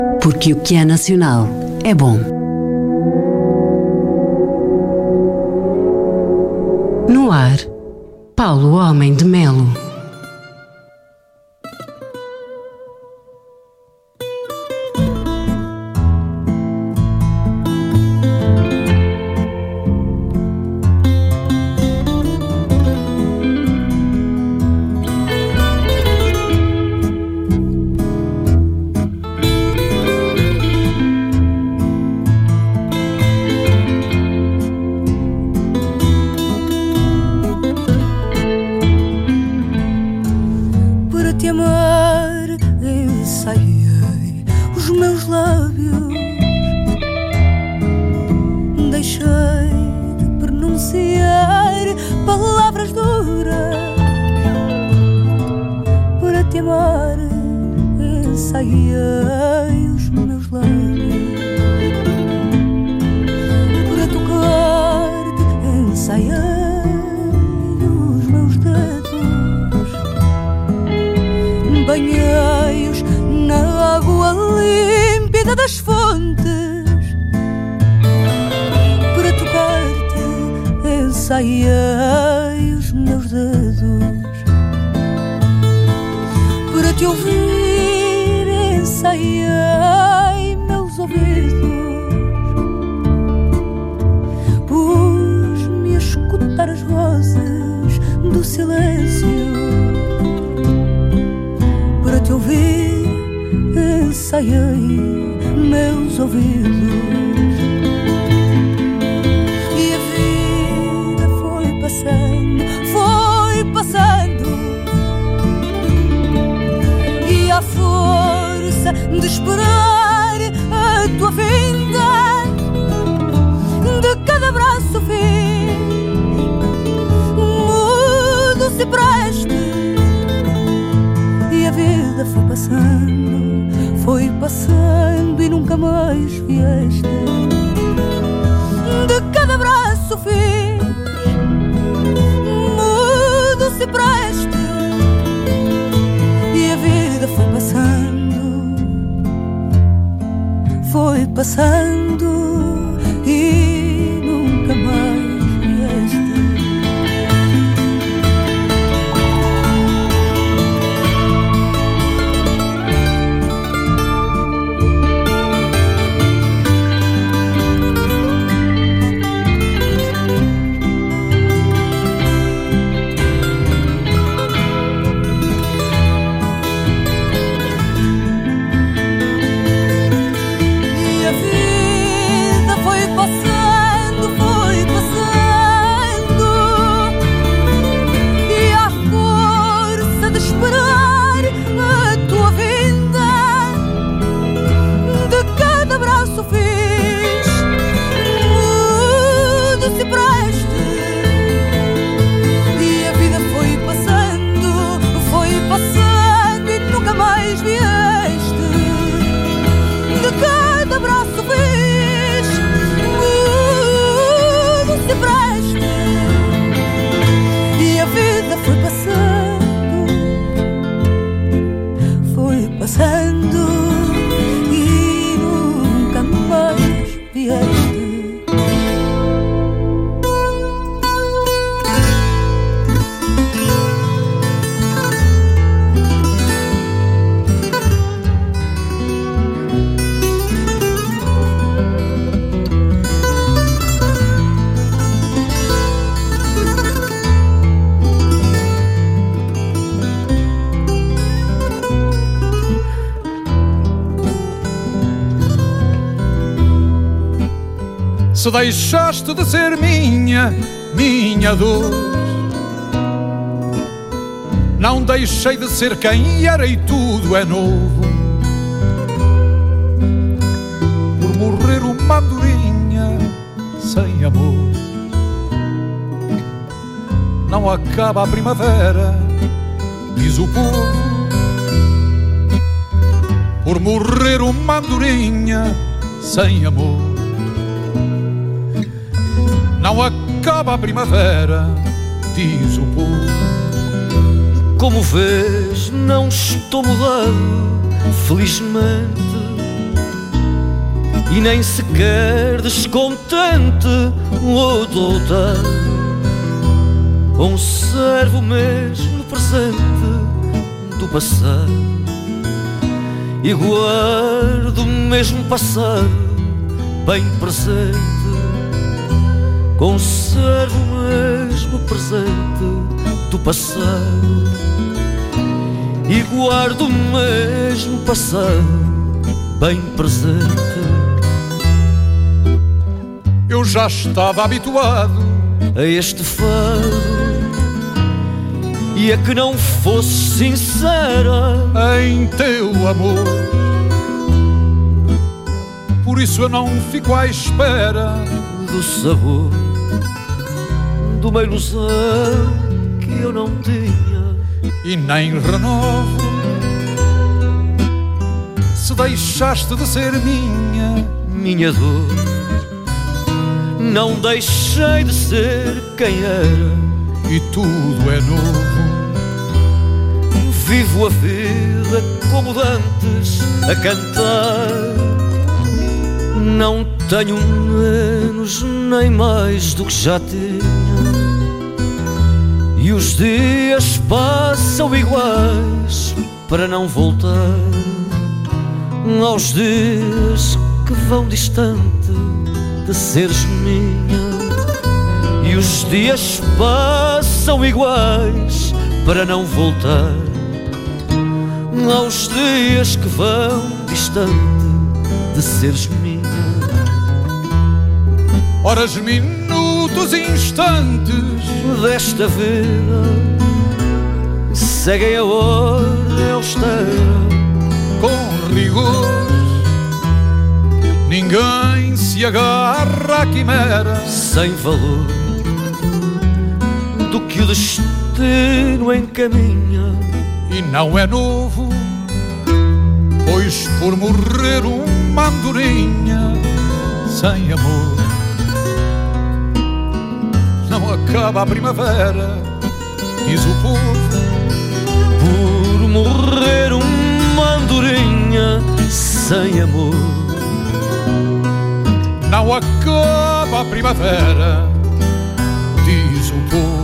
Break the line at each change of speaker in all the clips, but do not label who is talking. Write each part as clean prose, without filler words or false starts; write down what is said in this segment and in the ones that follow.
Porque o que é nacional é bom. No ar, Paulo Homem de Melo.
Se deixaste de ser minha dor, não deixei de ser quem era e tudo é novo. Por morrer uma andorinha sem amor, não acaba a primavera, diz o povo. Por morrer uma andorinha sem amor, não acaba a primavera, diz o povo.
Como vês, não estou mudado, felizmente. e nem sequer descontente ou douta. Conservo mesmo no presente do passado e guardo mesmo passado bem presente. Conservo mesmo presente do passado e guardo mesmo passado bem presente.
Eu já estava habituado
a este fado e a que não fosse sincera
em teu amor. Por isso eu não fico à espera
do sabor de uma ilusão que eu não tinha
e nem renovo se deixaste de ser minha
dor. Não deixei de ser quem era
e tudo é novo.
Vivo a vida como dantes a cantar. Não tenho menos nem mais do que já tinha. E os dias passam iguais para não voltar aos dias que vão distante de seres minha. E os dias passam iguais para não voltar aos dias que vão distante de seres minha.
Horas, minutos, instantes
desta vida seguem a ordem austera
com rigor. Ninguém se agarra à quimera
sem valor do que o destino encaminha.
E não é novo, pois por morrer uma andorinha sem amor não acaba a primavera, diz o povo.
Por morrer uma andorinha sem amor
não acaba a primavera, diz o povo.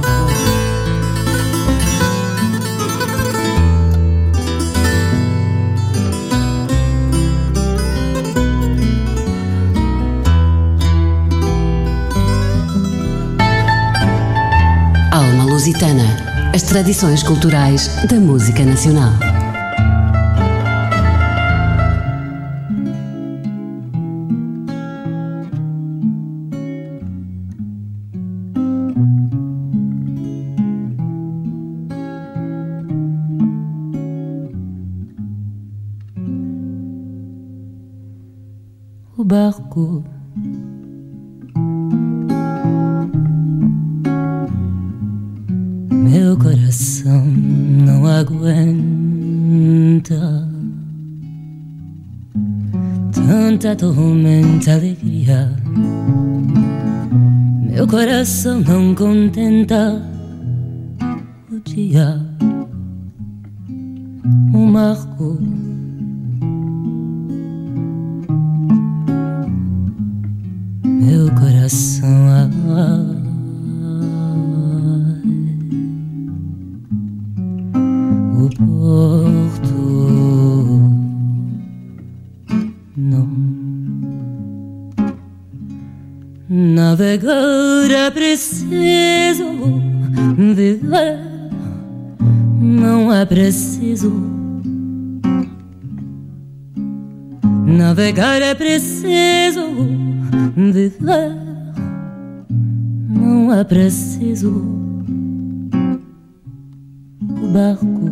Alma Lusitana, as tradições culturais da música nacional.
O barco meu coração não aguenta tanta tormenta, alegria. Meu coração não contenta o dia. Um barco meu coração o porto não. Navegar é preciso, viver não é preciso. Navegar é preciso, viver não é preciso. O barco,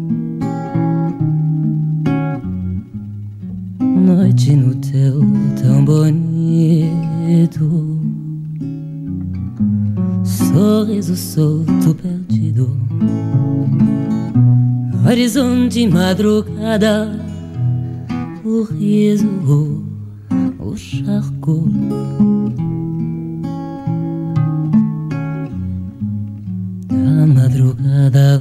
noite no teu tão bonito, sorriso solto perdido, horizonte madrugada, o riso, o charco. A madrugada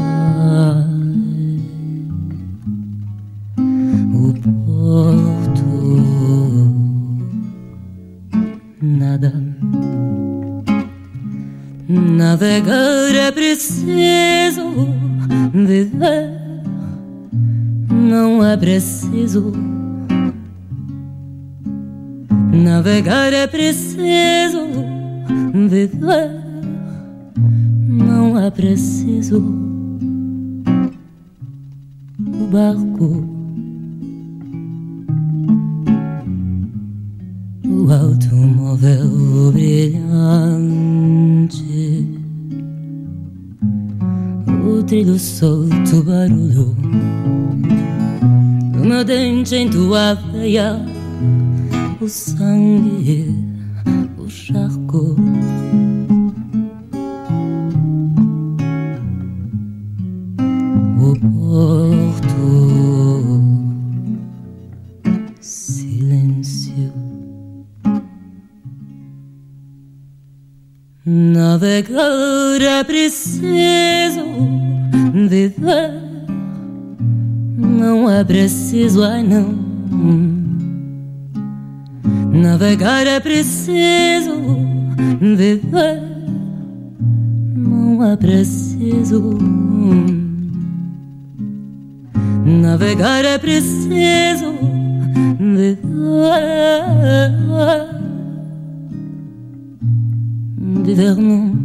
o porto é preciso viver, não é preciso navegar, é preciso viver, não é preciso o barco, o automóvel brilhante, o trilho solto, o barulho do meu dente em tua veia, o sangue, o charco, o porto, silêncio. Navegar é preciso viver, não é preciso, ai não. Navegar é preciso viver, não é preciso. Navegar é preciso viver, viver não.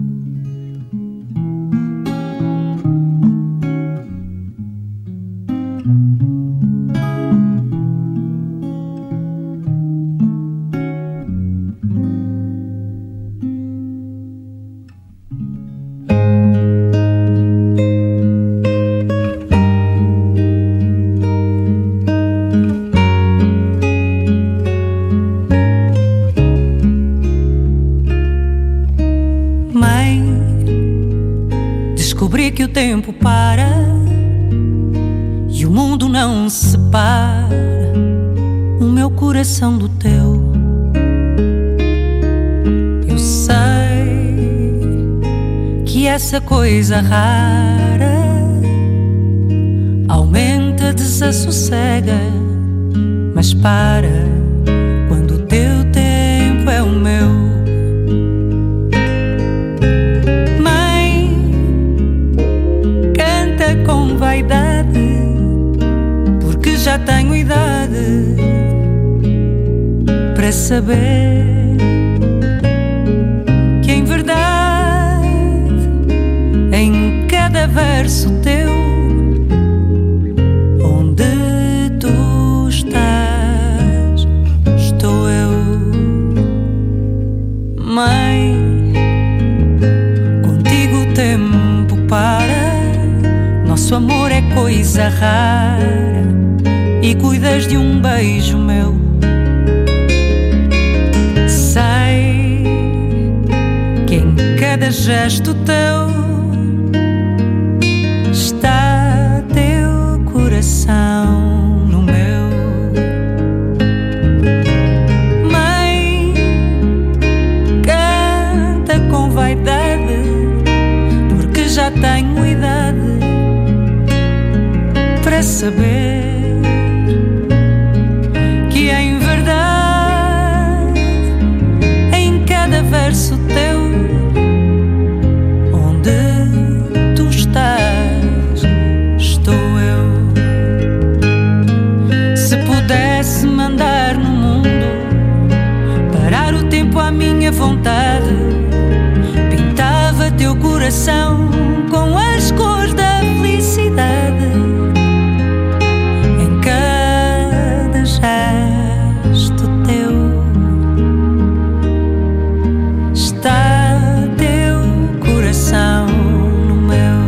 Que o tempo para e o mundo não separa o meu coração do teu. Eu sei que essa coisa rara aumenta, desassossega, mas para quando o teu tempo é o meu. Com vaidade, porque já tenho idade para saber que em verdade em cada verso teu, onde tu estás, estou eu. Mãe, contigo o tempo para, nosso amor é coisa rara e cuidas de um beijo meu. Sei que em cada gesto teu está teu coração no meu. Mãe, canta com vaidade, porque já tenho idade para saber que em verdade em cada verso teu, onde tu estás, estou eu. Se pudesse mandar no mundo, parar o tempo à minha vontade, pintava teu coração com as cores da felicidade. Gesto teu está teu coração no meu.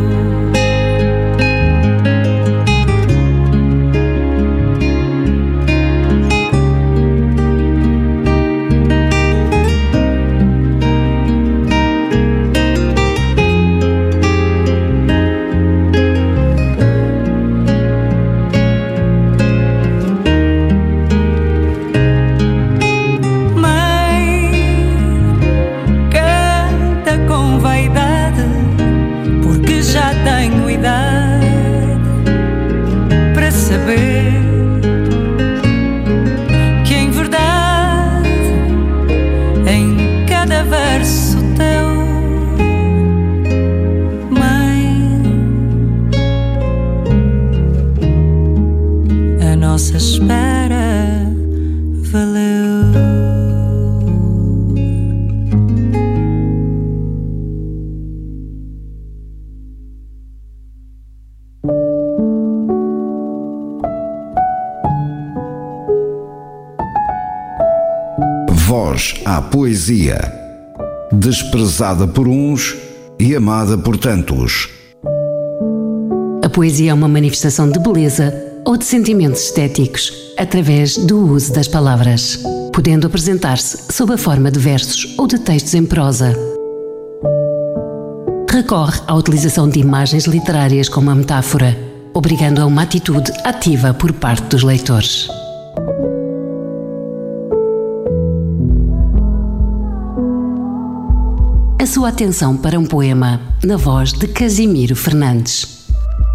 a nossa espera valeu.
Voz à poesia, desprezada por uns e amada por tantos.
A poesia é uma manifestação de beleza ou de sentimentos estéticos através do uso das palavras, podendo apresentar-se sob a forma de versos ou de textos em prosa. Recorre à utilização de imagens literárias como a metáfora, obrigando a uma atitude ativa por parte dos leitores. A sua atenção para um poema na voz de Casimiro Fernandes.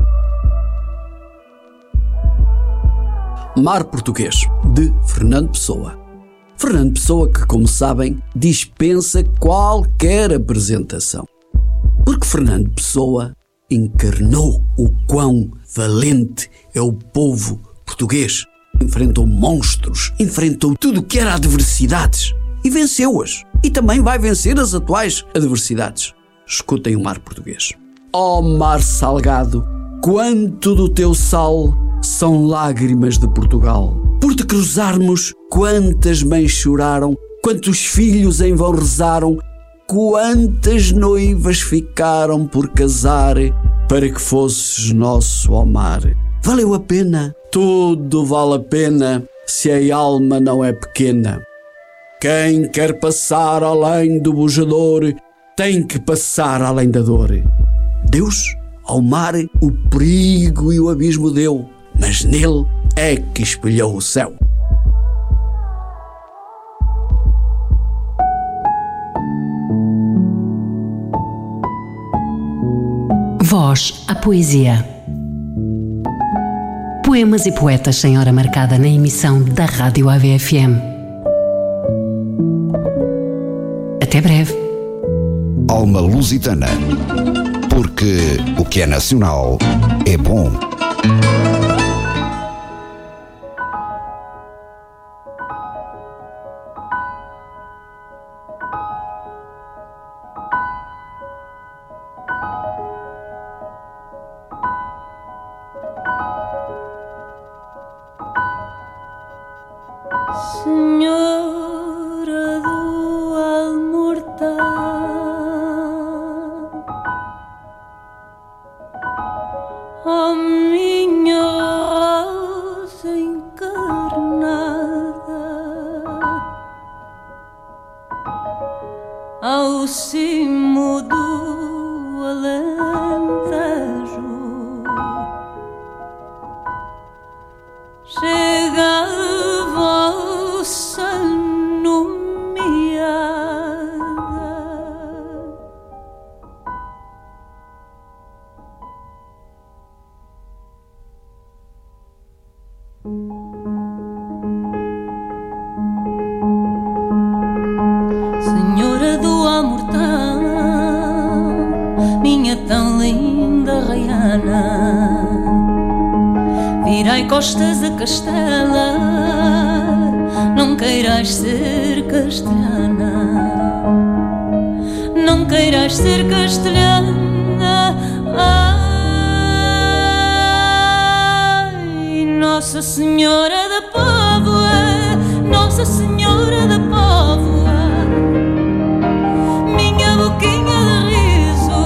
Mar Português, de Fernando Pessoa. Fernando Pessoa que, como sabem, dispensa qualquer apresentação. Porque Fernando Pessoa encarnou o quão valente é o povo português. Enfrentou monstros, enfrentou tudo o que era adversidades e venceu-as. E também vai vencer as atuais adversidades. Escutem o Mar Português. Ó mar salgado, quanto do teu sal são lágrimas de Portugal. Por te cruzarmos, quantas mães choraram, quantos filhos em vão rezaram, quantas noivas ficaram por casar, para que fosses nosso, ó mar. Valeu a pena, tudo vale a pena, se a alma não é pequena. Quem quer passar além do bujador tem que passar além da dor. Deus, ao mar, o perigo e o abismo deu, mas nele é que espelhou o céu.
Voz à poesia. Poemas e poetas sem hora marcada na emissão da Rádio AVFM. Até breve.
Alma Lusitana. Porque o que é nacional é bom.
Senhora do Almortal, ó minha rosa encarnada, ao cimo do Alentejo chega a vossa nomeada. Senhora do Amortão, minha tão linda raiana, virai costas a Castela, não queiras ser castelhana, não queiras ser castelhana. Ai, Nossa Senhora da Póvoa, Nossa Senhora da Póvoa, minha boquinha de riso,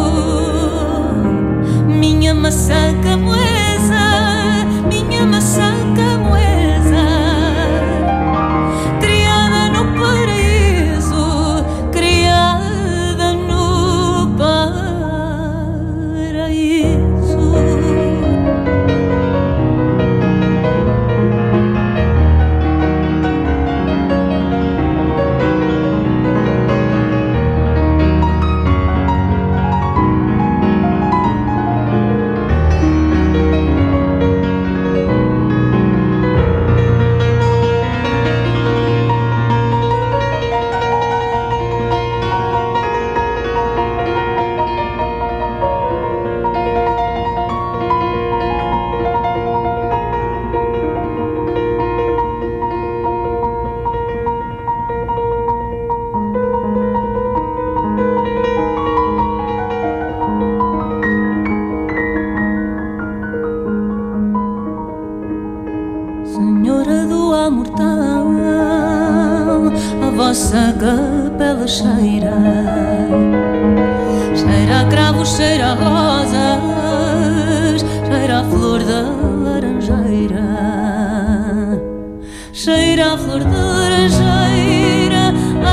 minha maçã camoesa, minha maçã camoesa, criada no paraíso, criada no paraíso. Senhora do amor tão, a vossa capela cheira, cheira a cravos, cheira a rosas, cheira a flor da laranjeira, cheira a flor da laranjeira.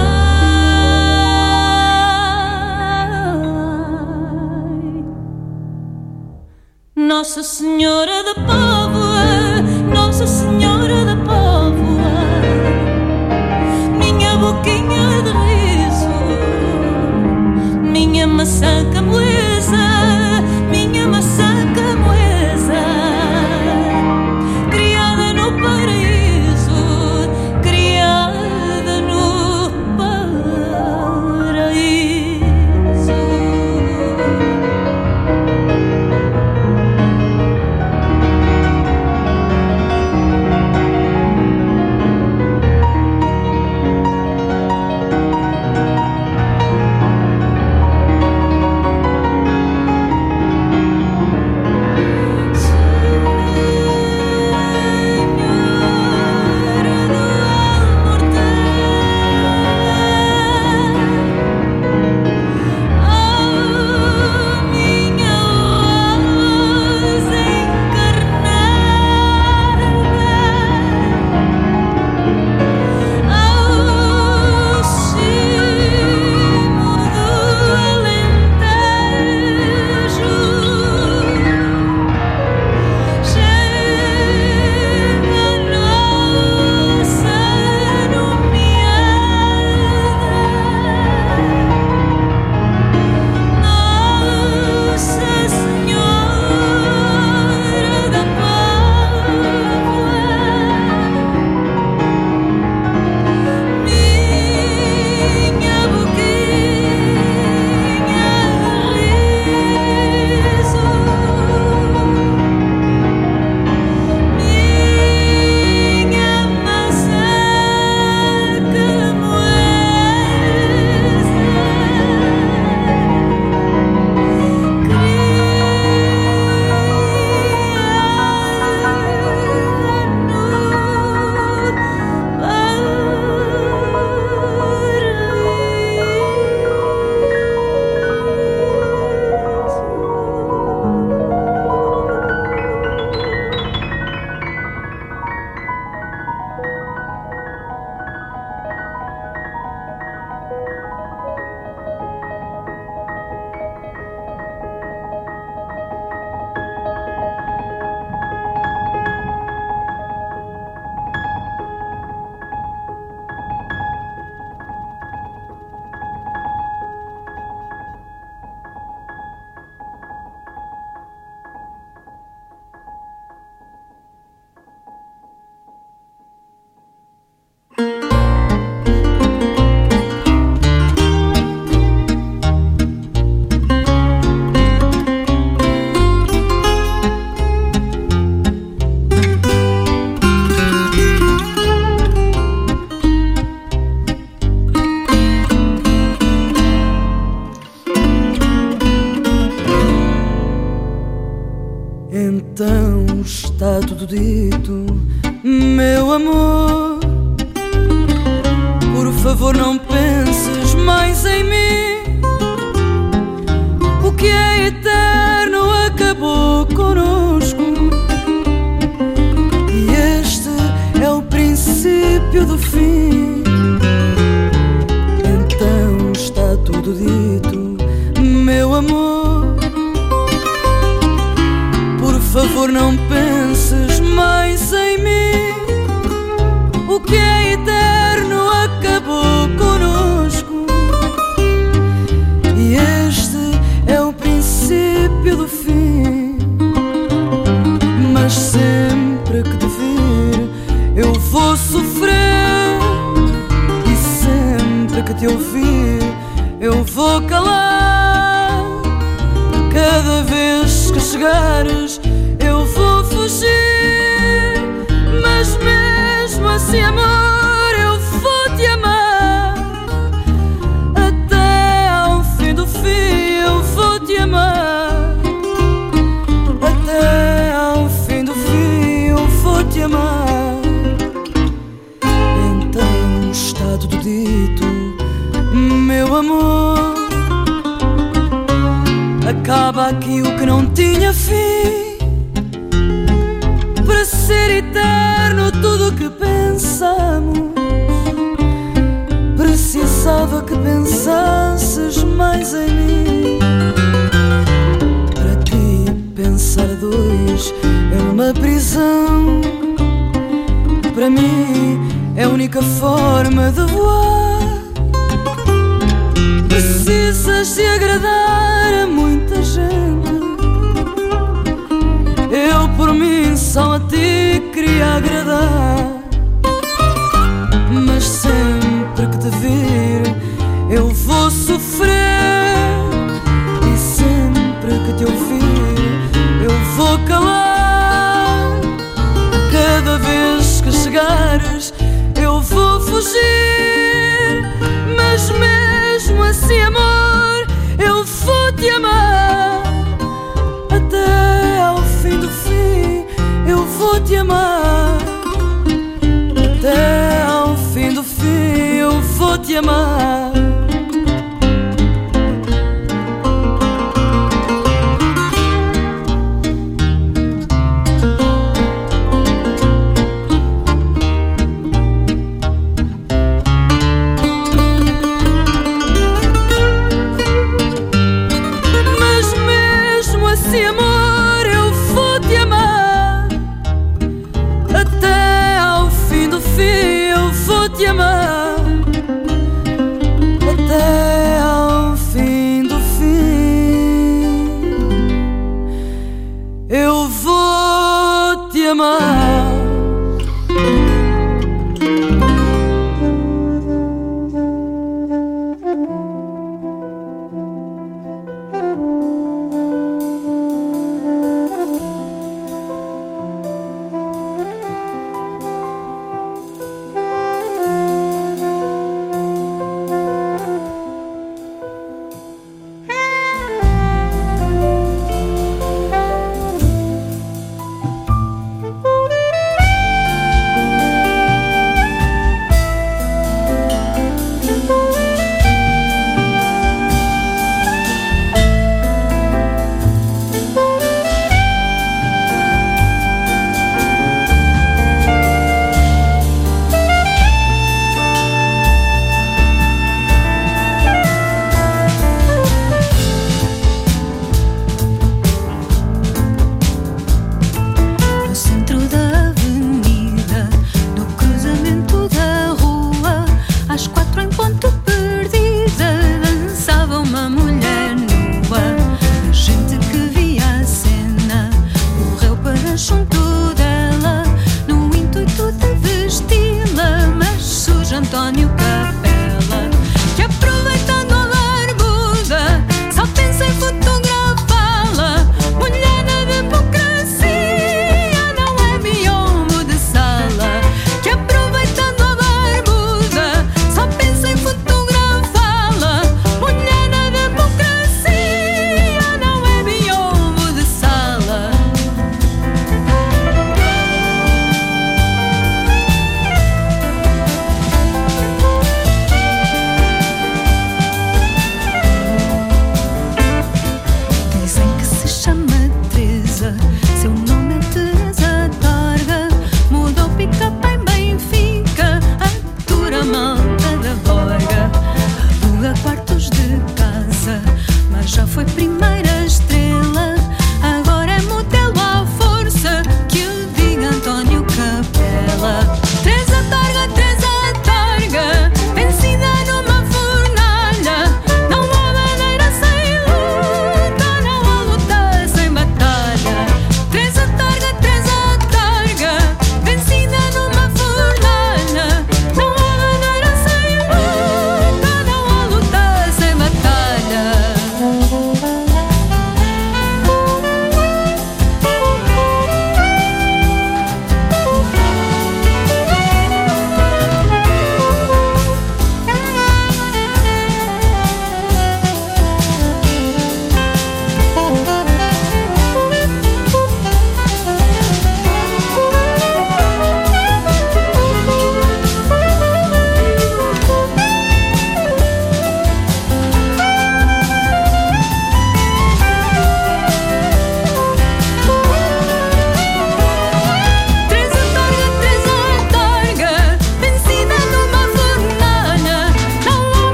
Ai, Nossa Senhora da Póvoa, Nossa Senhora da Póvoa, minha boquinha de riso, minha maçã camõesa, minha maçã camõesa, criada no paraíso, criada no paraíso.
Então está tudo dito, meu amor. Por favor, não penses mais em mim. O que é eterno acabou conosco, e este é o princípio do fim. Então está tudo dito, meu amor. Por favor, não penses mais em mim. O que é eterno acabou conosco, e este é o princípio do fim. Mas sempre que te vir, eu vou sofrer, e sempre que te ouvir, eu vou calar. Cada vez que chegares, eu vou fugir. Mas mesmo assim, amor, eu vou te amar. Até ao fim do fim, eu vou te amar. Até ao fim do fim, eu vou te amar. amor. Acaba aqui o que não tinha fim, para ser eterno tudo o que pensamos. Precisava que pensasses mais em mim. Para ti pensar dois é uma prisão, para mim é a única forma de voar. Precisas de agradar a muita gente, eu por mim só a ti queria agradar. Mas sempre que te vir eu vou sofrer, e sempre que te ouvir eu vou calar. Cada vez que chegares eu vou fugir, mas mesmo assim, amor, eu vou te amar. Até ao fim do fim eu vou te amar. Até ao fim do fim eu vou te amar. Até ao fim do fim eu vou te amar.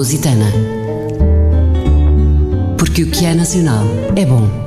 Lusitana. Porque o que é nacional é bom.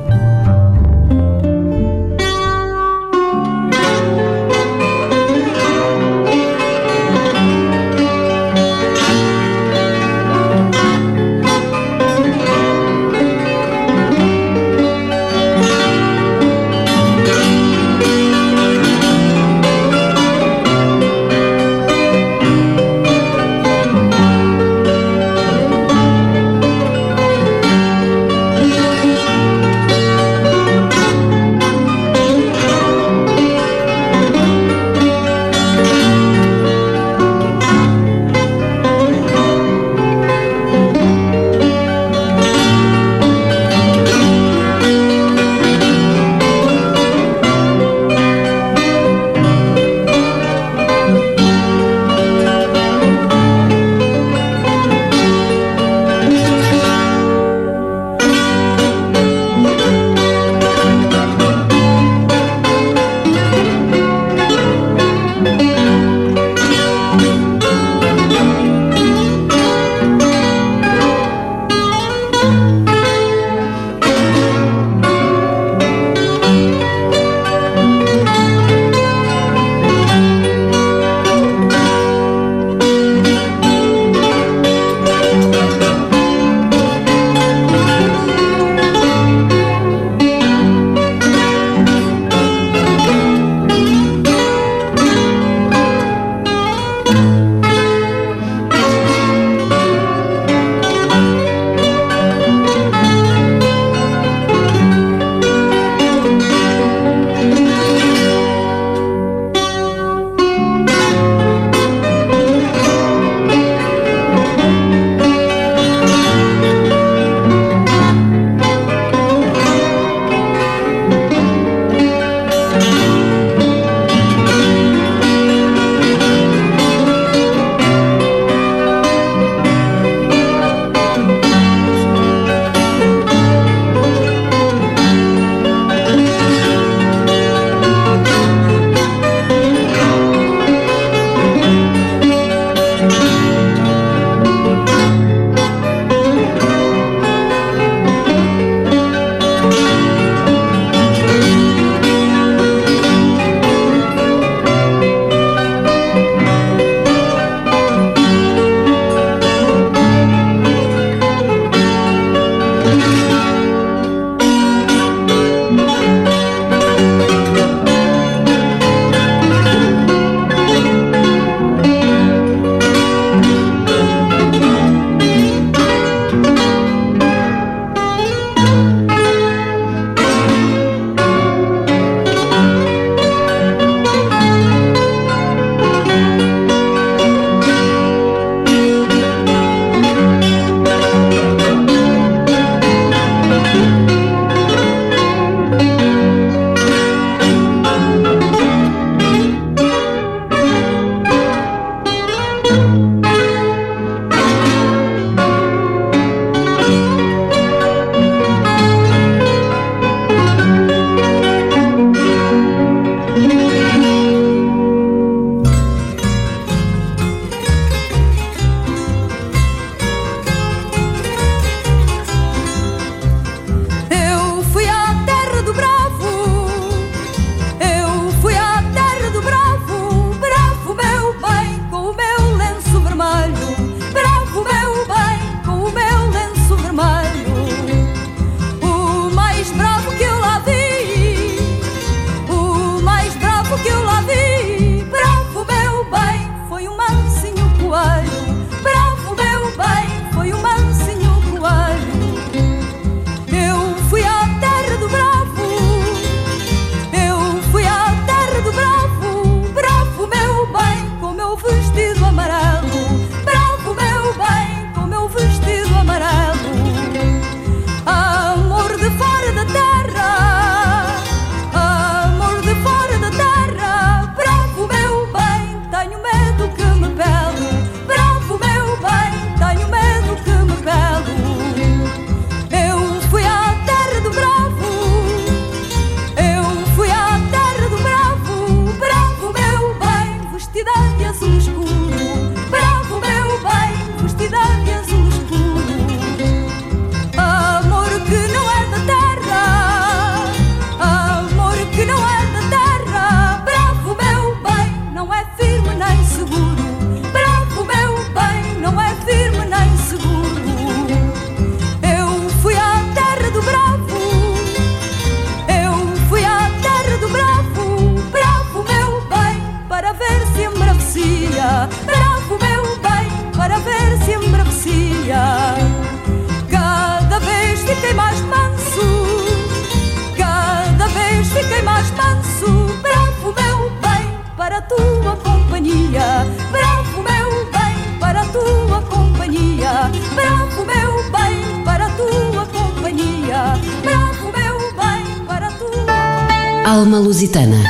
Alma Lusitana.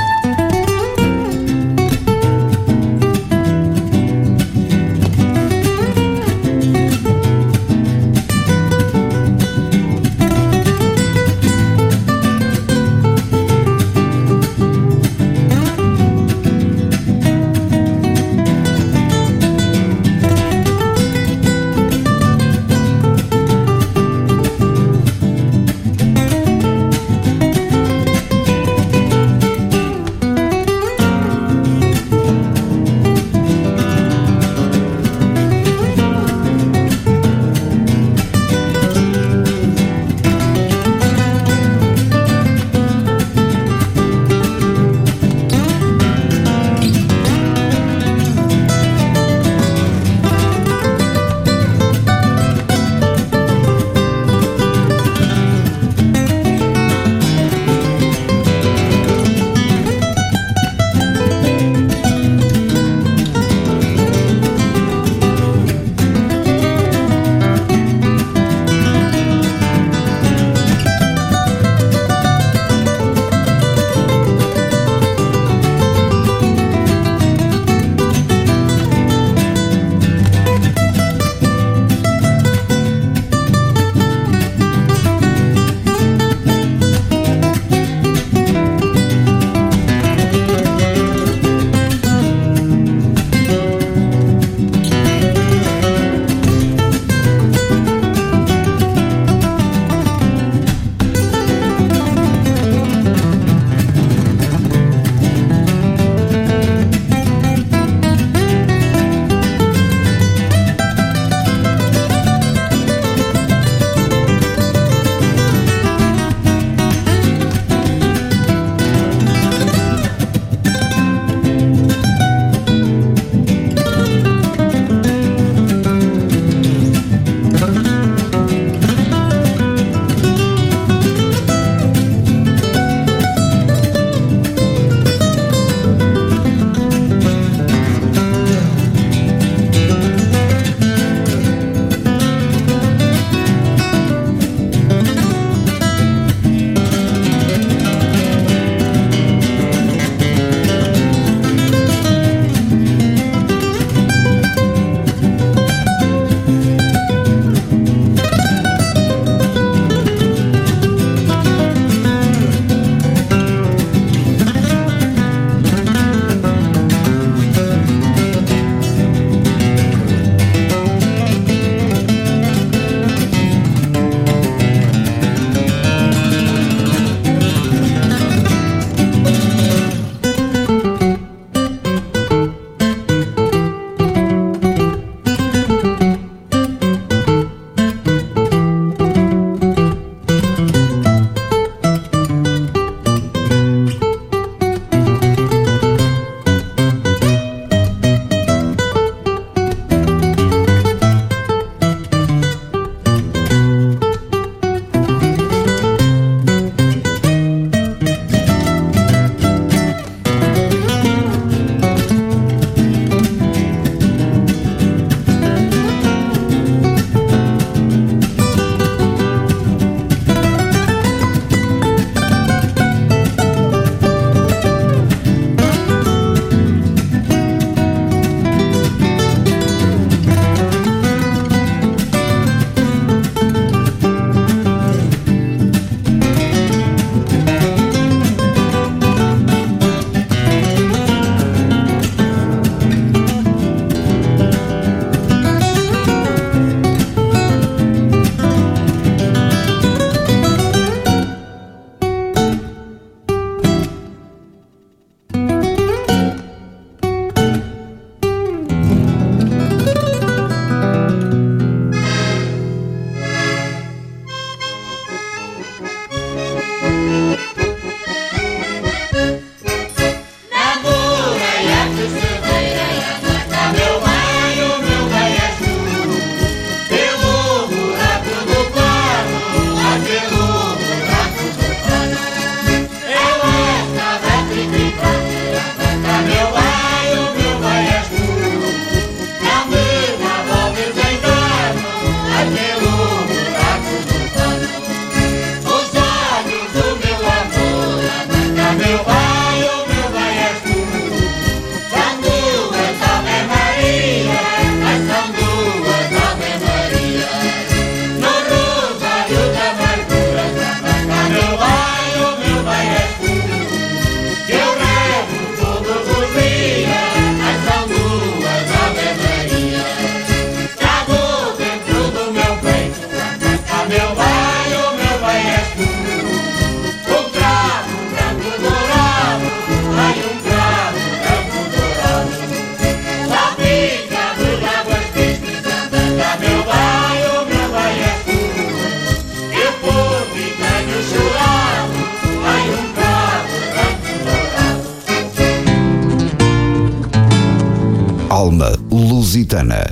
Lusitana.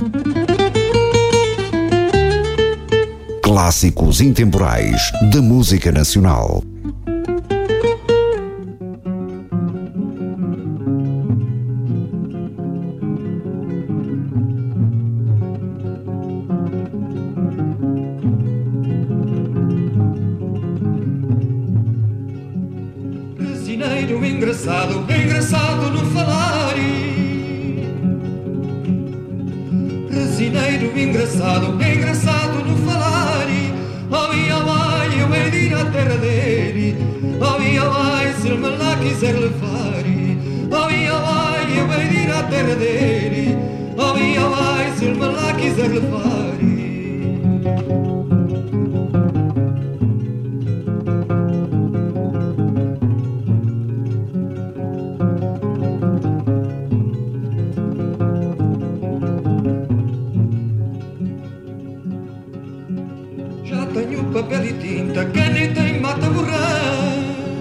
Clássicos intemporais da música nacional.
Resineiro engraçado, engraçado no falar. Resineiro engraçado, engraçado no falar. Oh, vai, eu hei de ir à terra dele. Oh, vai, se ele me lá quiser levar. Oh, vai, eu hei de ir à terra dele. Oh, vai, se ele me lá quiser levar. Papel e tinta, caneta e mata borrar.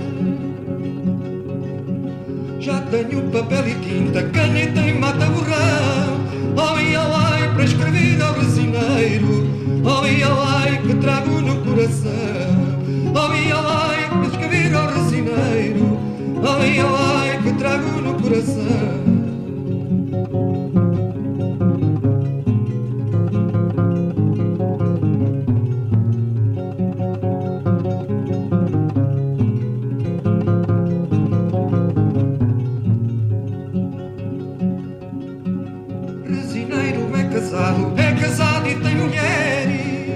Já tenho papel e tinta, caneta e mata borrar. Oh, ai, para escrever ao resineiro. Oh, ai, que trago no coração. Oh, ai, para escrever ao resineiro. Oh, ai, que trago no coração. É casado e tem mulher.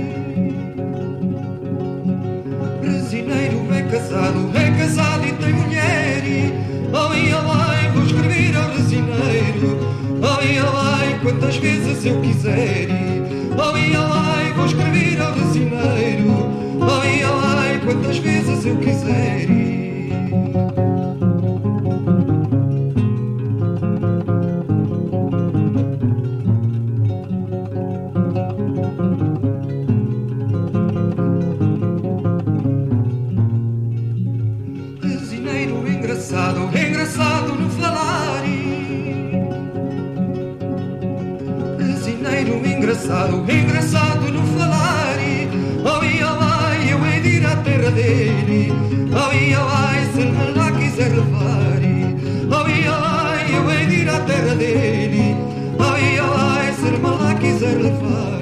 Resineiro é casado e tem mulher. Oh, ai, vou escrever ao resineiro. Oh, ai, quantas vezes eu quiser. Oh, ai, vou escrever ao resineiro. Oh, ai, quantas vezes eu quiser. Engraçado no falar. Resineiro engraçado no falar. Oh, ai, eu hei de ir à terra dele. Oh, ai, se ele me lá quiser levar. Oh, ai, eu hei de ir à terra dele. Oh, ai, se ele me lá quiser levar.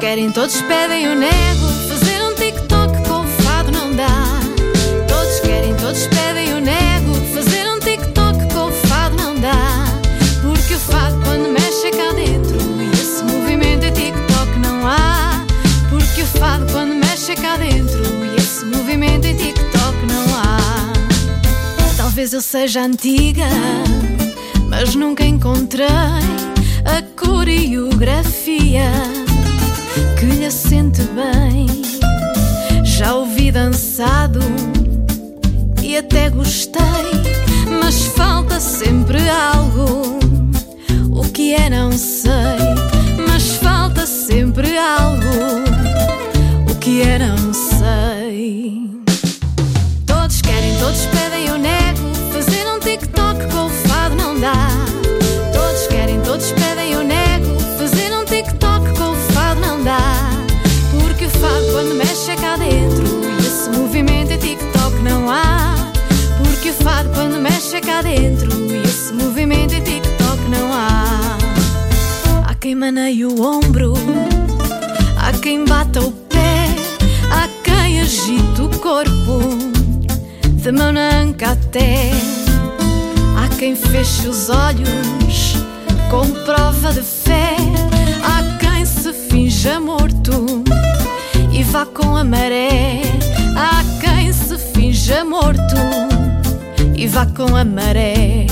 querem, todos pedem, eu nego. Fazer um TikTok com o fado não dá. Todos querem, todos pedem, eu nego. Fazer um TikTok com o fado não dá. Porque o fado quando mexe é cá dentro, e esse movimento em TikTok não há. Porque o fado quando mexe é cá dentro, e esse movimento em TikTok não há. Talvez eu seja antiga, mas nunca encontrei a coreografia que lhe assente bem. Já ouvi dançado e até gostei, mas falta sempre algo. O que é não sei, mas falta sempre algo. O que é não sei. Todos querem, todos pedem, eu nego. Fazer um TikTok com o fado não dá. Todos querem, todos pedem, eu nego. Fazer um TikTok com o fado não dá. Porque o fado quando mexe é cá dentro, e esse movimento em TikTok não há. Porque o fado quando mexe é cá dentro, e esse movimento em TikTok não há. Há quem maneie o ombro, há quem bata o pé, há quem agita o corpo, de mão na anca até. Há quem feche os olhos com prova de fé. Há quem se finja morto e vá com a maré. Há quem se finja morto e vá com a maré.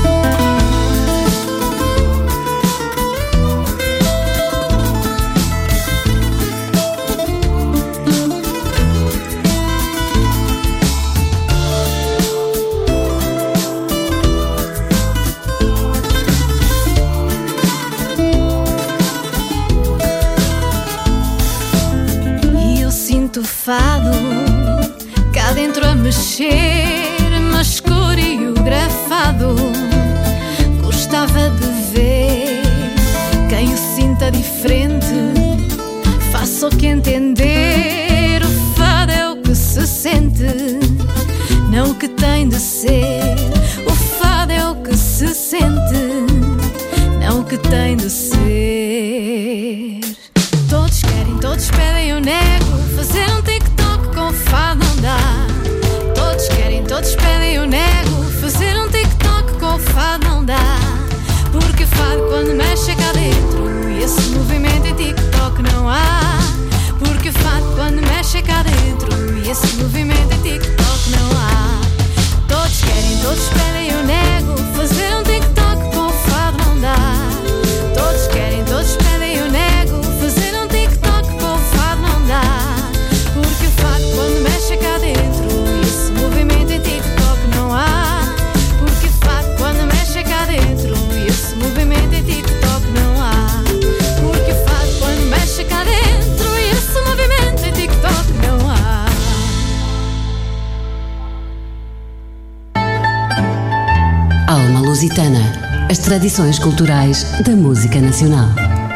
Fado cá dentro a mexer, mas coreografado. Gostava de ver quem o sinta diferente, faça o que entender. O fado é o que se sente, não o que tem de ser. O fado é o que se sente, não o que tem de ser. Todos querem, todos pedem, eu nego. Fazer um TikTok com o fado não dá. Todos querem, todos pedem, eu nego. Fazer um TikTok com o fado não dá. Porque o fado quando mexe é cá dentro, e esse movimento em TikTok não há. Porque o fado quando mexe é cá dentro, e esse movimento em TikTok não há. Todos querem, todos pedem, eu nego. Fazer um TikTok com o fado não dá. Todos querem, todos pedem, eu nego. Fazer um TikTok com o fado não dá. Porque o fado quando mexe é cá dentro, e esse movimento em TikTok não há. Porque o fado quando mexe é cá dentro, e esse movimento em TikTok não há. Porque o fado quando mexe é cá dentro, e esse movimento em TikTok não há.
Alma Lusitana, as tradições culturais da música nacional.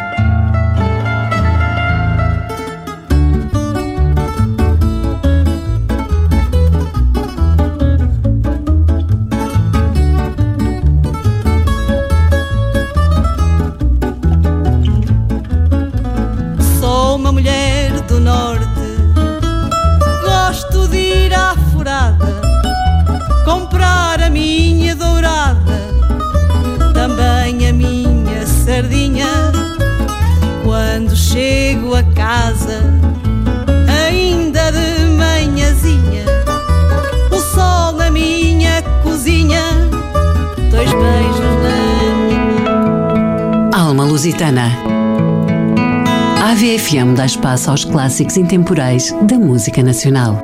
Sou uma mulher do norte, gosto de ir à furada, comprar a minha dourada, também a minha sardinha. Quando chego a casa, ainda de manhãzinha, o sol na minha cozinha, 2 beijos na minha.
Alma Lusitana. A AVFM dá espaço aos clássicos intemporais da música nacional.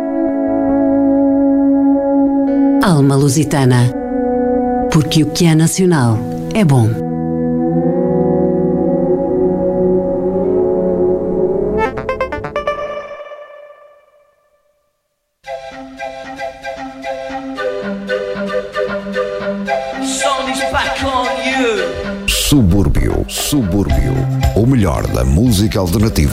Alma Lusitana. Porque o que é nacional é bom.
Subúrbio, o melhor da música alternativa